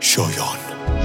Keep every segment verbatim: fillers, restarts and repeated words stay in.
شایان.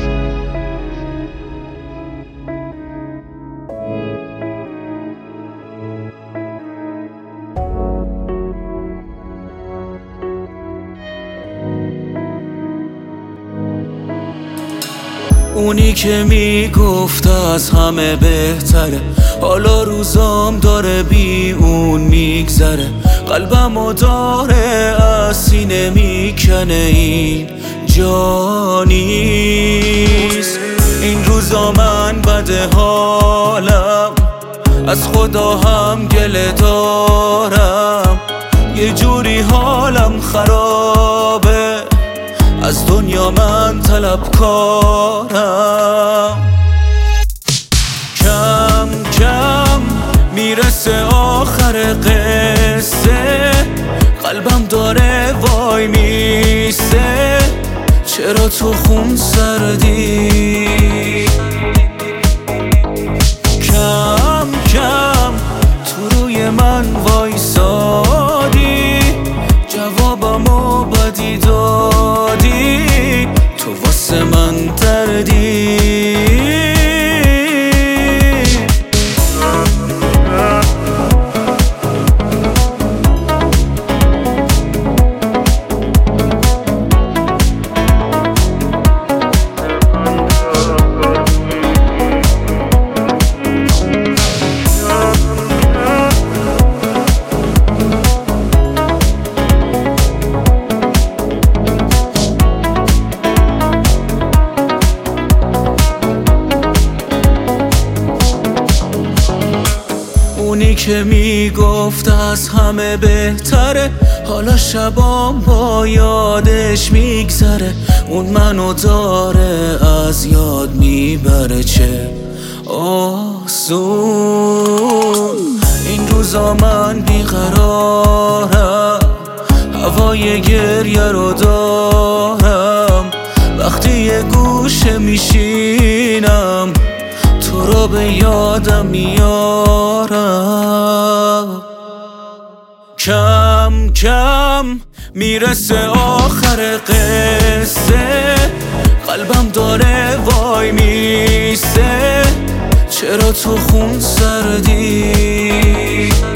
اونی که میگفت از همه بهتره، حالا روزام داره بی اون میگذره. قلبمو داره از سینه میکنه، این جا نیست. این روزا من بده حالم، از خدا هم گله دارم. یه جوری حالم خرابه، از دنیا من طلبکارم. کم کم میرسه آخر قصه، قلبم داره وای میسه. چرا تو خون سردی؟ کم کم تو روی من وایسادی، جوابمو بدی دادی. تو واسه من دردی. اونی که میگفت از همه بهتره، حالا شبام با یادش میگذره. اون منو داره از یاد میبره، چه آسون. این روزا من بیقرارم، هوای گریه رو دارم. وقتی یه گوشه میشینم، تو رو به یادم میارم. کم کم میرسه آخر قصه، قلبم داره وای میسه. چرا تو خون سردی؟